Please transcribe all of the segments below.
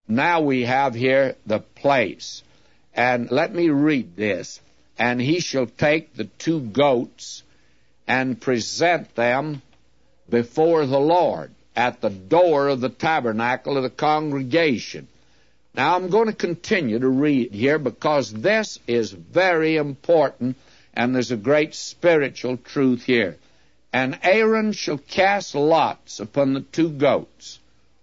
Now we have here the place. And let me read this. And he shall take the 2 goats and present them before the Lord at the door of the tabernacle of the congregation. Now I'm going to continue to read here because this is very important and there's a great spiritual truth here. And Aaron shall cast lots upon the 2 goats,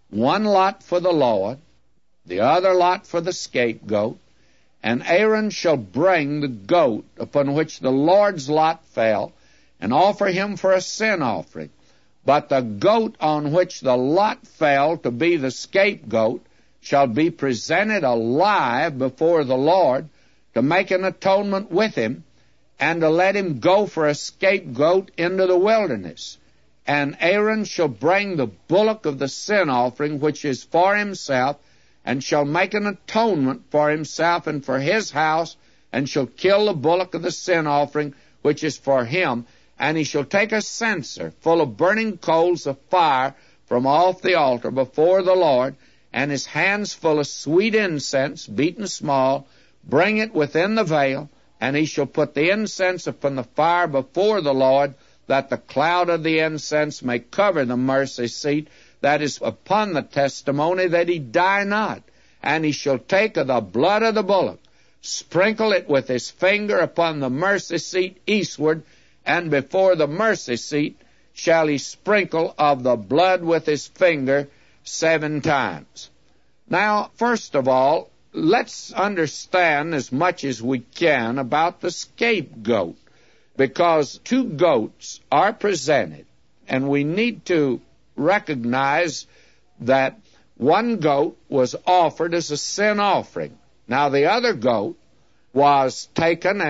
1 lot for the Lord, the other lot for the scapegoat. And Aaron shall bring the goat upon which the Lord's lot fell, and offer him for a sin offering. But the goat on which the lot fell to be the scapegoat shall be presented alive before the Lord to make an atonement with him, and to let him go for a scapegoat into the wilderness. And Aaron shall bring the bullock of the sin offering, which is for himself, and shall make an atonement for himself and for his house, and shall kill the bullock of the sin offering, which is for him. And he shall take a censer full of burning coals of fire from off the altar before the Lord, and his hands full of sweet incense, beaten small, bring it within the veil, and he shall put the incense upon the fire before the Lord, that the cloud of the incense may cover the mercy seat that is upon the testimony, that he die not. And he shall take of the blood of the bullock, sprinkle it with his finger upon the mercy seat eastward, and before the mercy seat shall he sprinkle of the blood with his finger 7 times. Now, first of all, let's understand as much as we can about the scapegoat, because 2 goats are presented, and we need to recognize that 1 goat was offered as a sin offering. Now, the other goat was taken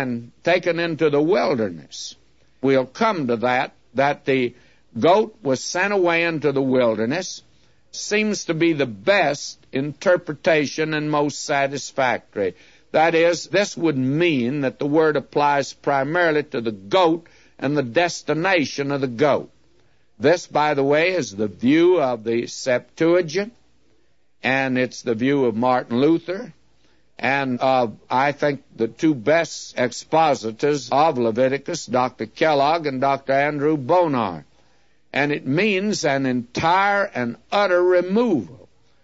into the wilderness. We'll come to that the goat was sent away into the wilderness seems to be the best interpretation and most satisfactory. That is, this would mean that the word applies primarily to the goat and the destination of the goat. This, by the way, is the view of the Septuagint, and it's the view of Martin Luther, and I think the 2 best expositors of Leviticus, Dr. Kellogg and Dr. Andrew Bonar. And it means an entire and utter removal.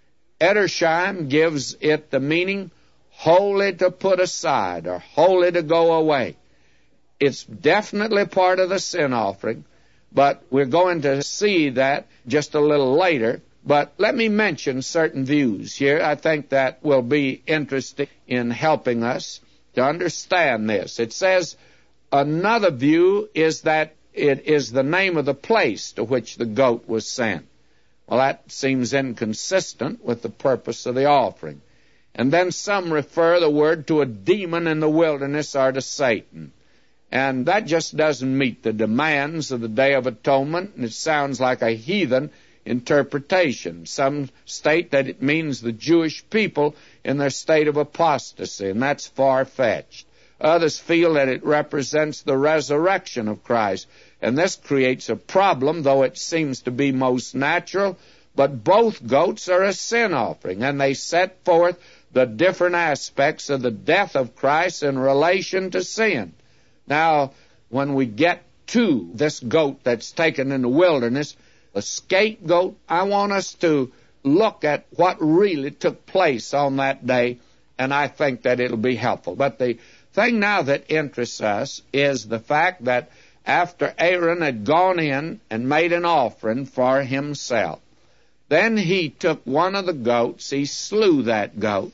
Edersheim gives it the meaning wholly to put aside or wholly to go away. It's definitely part of the sin offering, but we're going to see that just a little later. But let me mention certain views here. I think that will be interesting in helping us to understand this. It says another view is that it is the name of the place to which the goat was sent. Well, that seems inconsistent with the purpose of the offering. And then some refer the word to a demon in the wilderness or to Satan. And that just doesn't meet the demands of the Day of Atonement, and it sounds like a heathen interpretation. Some state that it means the Jewish people in their state of apostasy, and that's far-fetched. Others feel that it represents the resurrection of Christ, and this creates a problem, though it seems to be most natural. But both goats are a sin offering, and they set forth the different aspects of the death of Christ in relation to sin. Now, when we get to this goat that's taken in the wilderness, the scapegoat, I want us to look at what really took place on that day, and I think that it'll be helpful. But the thing now that interests us is the fact that after Aaron had gone in and made an offering for himself, then he took one of the goats, he slew that goat,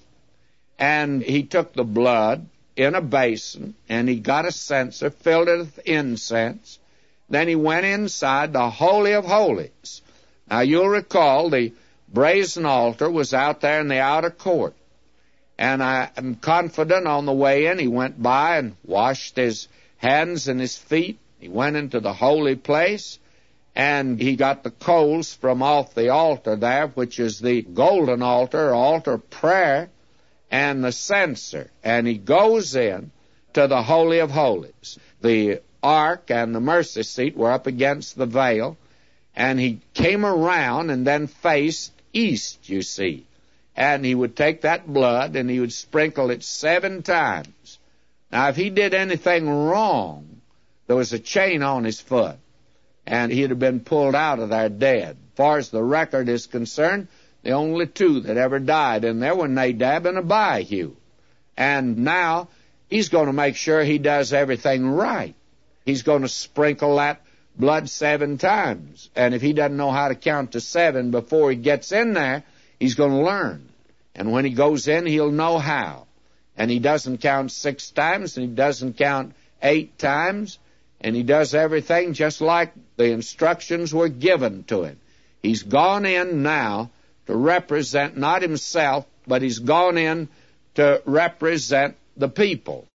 and he took the blood in a basin, and he got a censer, filled it with incense. Then he went inside the Holy of Holies. Now, you'll recall the brazen altar was out there in the outer court. And I am confident on the way in, he went by and washed his hands and his feet. He went into the holy place, and he got the coals from off the altar there, which is the golden altar, altar of prayer, and the censer. And he goes in to the Holy of Holies. The ark and the mercy seat were up against the veil, and he came around and then faced east, you see. and he would take that blood and he would sprinkle it 7 times. Now, if he did anything wrong, there was a chain on his foot, and he'd have been pulled out of there dead. As far as the record is concerned, the only 2 that ever died in there were Nadab and Abihu. And now he's going to make sure he does everything right. He's going to sprinkle that blood 7 times. And if he doesn't know how to count to 7 before he gets in there, he's going to learn. And when he goes in, he'll know how. And he doesn't count 6 times, and he doesn't count 8 times, and he does everything just like the instructions were given to him. He's gone in now to represent not himself, but he's gone in to represent the people.